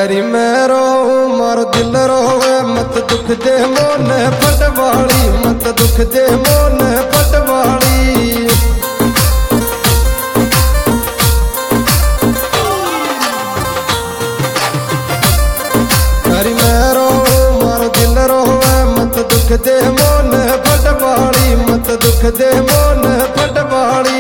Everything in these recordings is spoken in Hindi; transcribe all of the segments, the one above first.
अरे मैं रोऊं मारो दिल रोवे मत दुख दे मोन पटवाली मत दुख दे मोन पटवाली। अरे मैं रोऊं मारो दिल रोवे मत दुख दे मोन पटवाली मत दुख दे मोन पटवाली।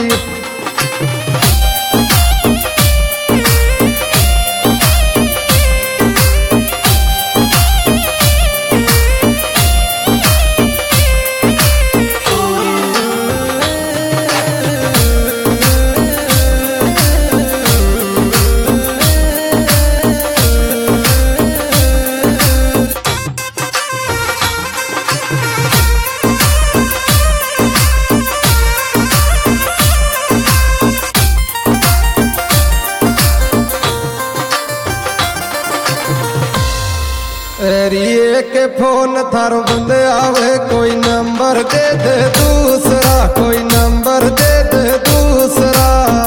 रिए के फोन थारो बंद आवे कोई नंबर दे दे दूसरा कोई नंबर दे दे दूसरा।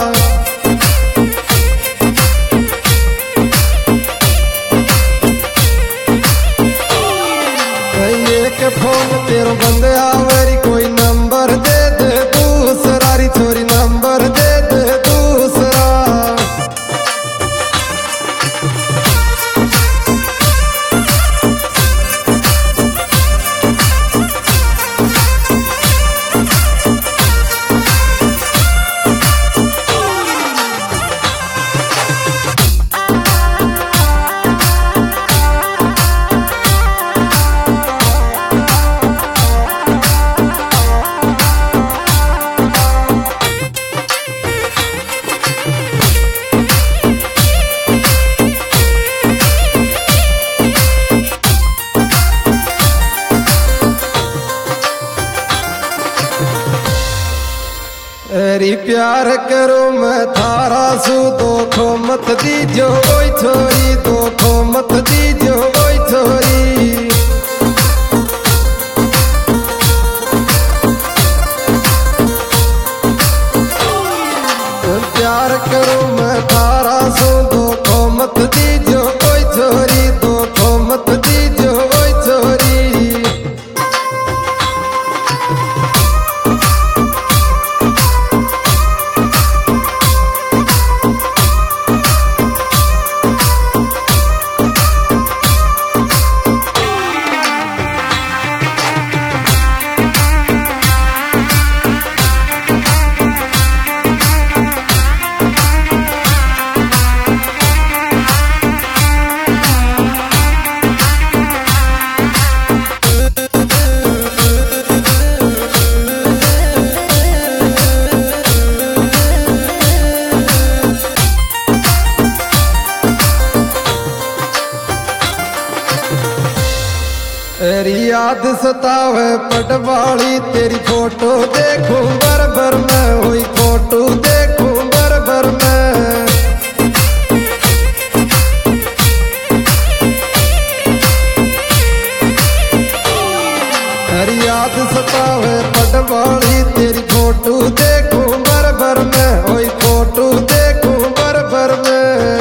रिए के फोन तेरो बंद आवे री कोई नंबर दे दे दूसरा री छोरी नंबर दे दे दूसरा। री प्यार करो मैं थारा सू दोखो मत दीजो ओई छोरी दोखो मत दीजो ओई छोरी। प्यार करो मैं थारा सू दोखो मत दीजो ओई छोरी दोखो मत दीजो ओई छोरी। तेरी याद सतावे पटवाली तेरी फोटो देखूं बरबर मैं हुई फोटो देखूं बरबर मैं। तेरी याद सतावे पटवाली तेरी फोटो देखूं बरबर मैं हुई फोटो देखूं बरबर मैं।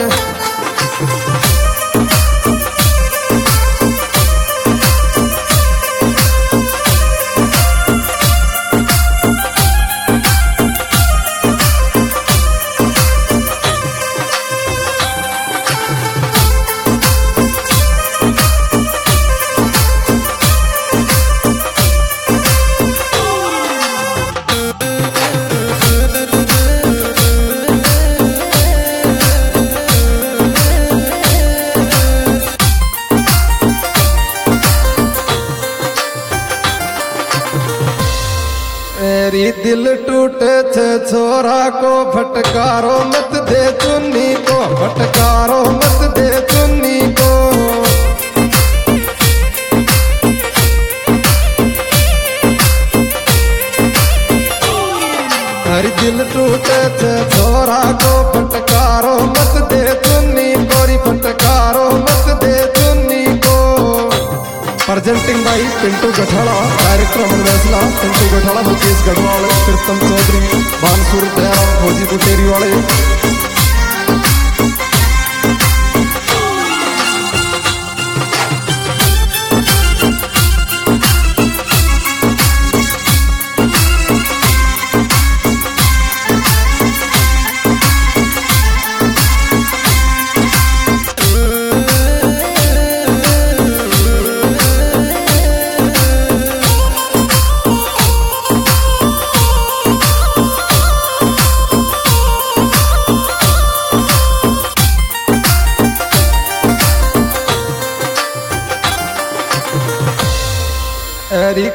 मेरी दिल टूटे छे छोरा को फटकारो मत दे चुन्नी को फटकारो मत दे चुन्नी को। हर दिल टूटे छे छोरा को फटकारो मत दे चुन्नी कोरी फटकारो मत दे चुन्नी को। Presenting by Pintu Gathada, director Aman Vaisla, Pintu Gathada, Mukesh Garhwal, Pritam Chaudhary, Bansur Dayaram फौजी कुटेरी वाले।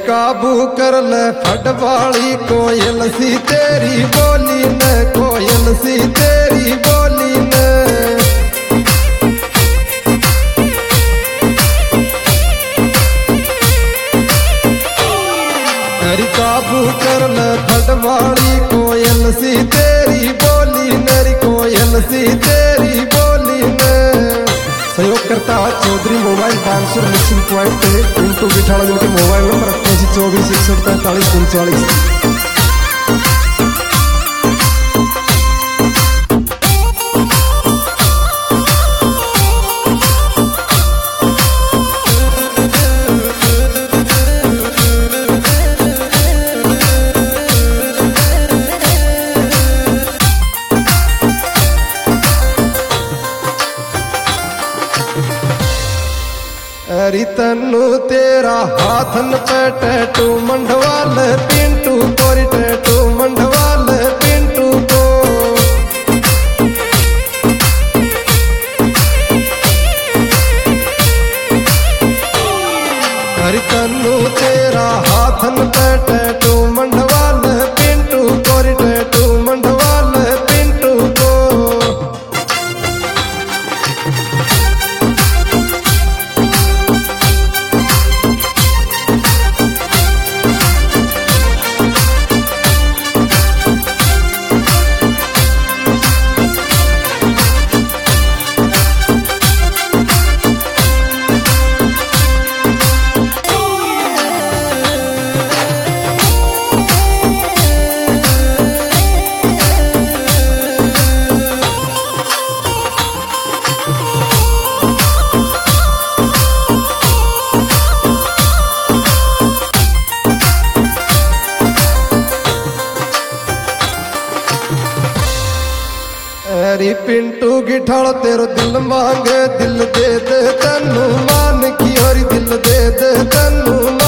काबू कर ले फटवाली कोयल सी तेरी बोली न, कोयल सी तेरी बोली न। अरे काबू कर ले फटवाली कोयल सी तेरी बोली नरी, कोयल सी तेरी बोली न। सहयोग करता Chaudhary mobile Bansur mixing point पे पिंटू गिठाड़ा, जिनके मोबाइल नंबर 8824 अरे तन्नू तेरा हाथन पे टैटू मंडवाल पिंटू कोरी टैटू मंडवाल पिंटू को। अरे तन्नू तेरा हाथन पे टैटू मंडवाल पिंटू कोरी टैटू मंडवाल पिंटू को। अरे पिंटू गिठाड़ तेरो दिल मांगे दिल दे दे तन्नू मान की, और दिल दे दे तन्नू